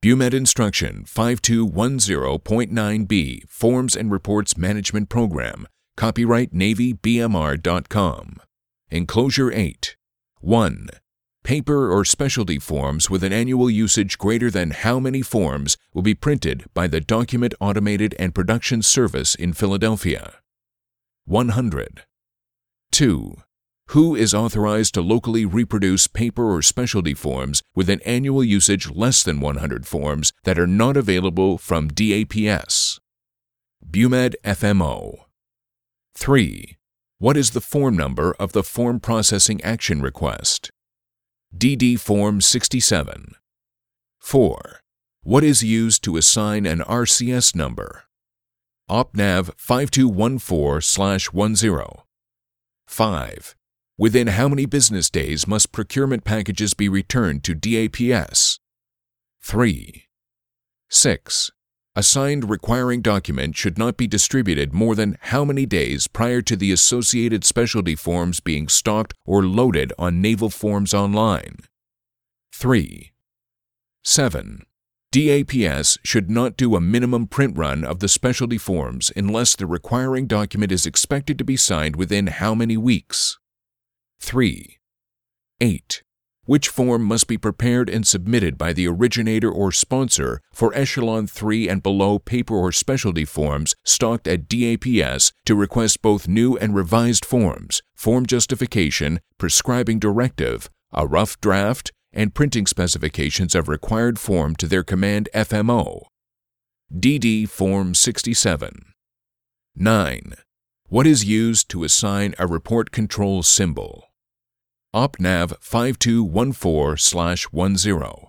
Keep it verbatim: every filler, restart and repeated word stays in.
BUMED Instruction five two one zero point nine B Forms and Reports Management Program. Copyright Navy B M R dot com. Enclosure eight. one. Paper or specialty forms with an annual usage greater than how many forms will be printed by the Document Automated and Production Service in Philadelphia? one hundred. two. Who is authorized to locally reproduce paper or specialty forms with an annual usage less than one hundred forms that are not available from D A P S? BUMED F M O. three. What is the form number of the Form Processing Action Request? D D Form sixty-seven. four. What is used to assign an R C S number? O P N A V five two one four slash ten. five. Within how many business days must procurement packages be returned to D A P S? three. six. A signed requiring document should not be distributed more than how many days prior to the associated specialty forms being stocked or loaded on Naval Forms Online? three. seven. D A P S should not do a minimum print run of the specialty forms unless the requiring document is expected to be signed within how many weeks? three. eight. Which form must be prepared and submitted by the originator or sponsor for Echelon three and below paper or specialty forms stocked at D A P S to request both new and revised forms, form justification, prescribing directive, a rough draft, and printing specifications of required form to their command F M O? D D Form sixty-seven. nine. What is used to assign a report control symbol? O P N A V five two one four slash ten.